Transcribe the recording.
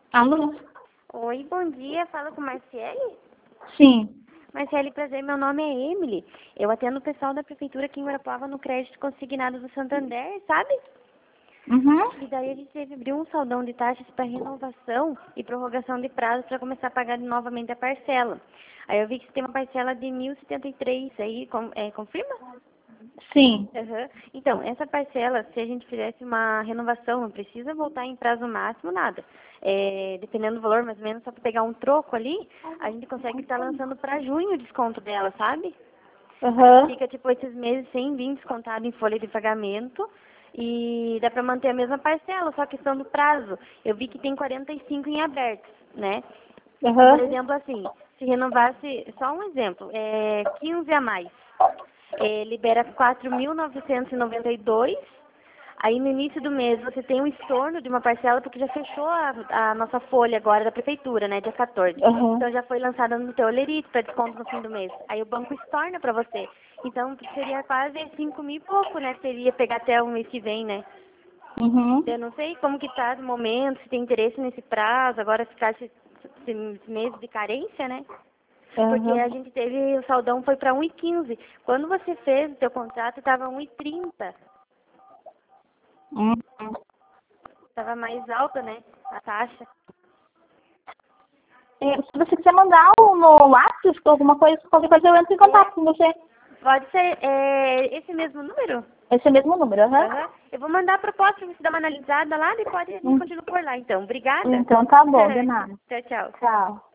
Alô? Oi, bom dia. Fala com Marciele? Sim. Marciele, prazer. Meu nome é Emily. Eu atendo o pessoal da prefeitura aqui em Guarapuava no crédito consignado do Santander, sabe? Uhum. E daí a gente teve abrir um saldão de taxas para renovação e prorrogação de prazo para começar a pagar novamente a parcela. Aí eu vi que você tem uma parcela de 1.073 aí, confirma? Sim. Aham. Então, essa parcela, se a gente fizesse uma renovação, não precisa voltar em prazo máximo, nada. Dependendo do valor, mais ou menos, só para pegar um troco ali, a gente consegue estar lançando para junho o desconto dela, sabe? Aí Aham. fica, tipo, esses meses sem vir descontado em folha de pagamento e dá para manter a mesma parcela, só questão do prazo. Eu vi que tem 45 em abertos, né? Por Aham. exemplo, assim, se renovasse, só um exemplo, 15 a mais, libera 4.992. Aí no início do mês você tem um estorno de uma parcela, porque já fechou a nossa folha agora da prefeitura, né, dia 14. Aham. Então já foi lançada no teu Olerite para desconto no fim do mês. Aí o banco estorna para você. Então seria quase 5 mil e pouco, né, que seria pegar até o mês que vem, né. Uhum. Eu não sei como que tá no momento, se tem interesse nesse prazo, agora ficar esse mês de carência, né. Porque Aham. a gente teve, o saldão foi para 1,15. Quando você fez o teu contrato, estava 1,30. Uhum. Estava mais alta, né, a taxa. Se você quiser mandar no WhatsApp alguma coisa, qualquer coisa eu entro em contato com você. Pode ser esse mesmo número? Esse é o mesmo número, aham. Aham. Eu vou mandar a proposta para você dar uma analisada lá e a gente Hum. continua por lá, então. Obrigada. Então tá bom, de nada. Tchau, tchau. Tchau.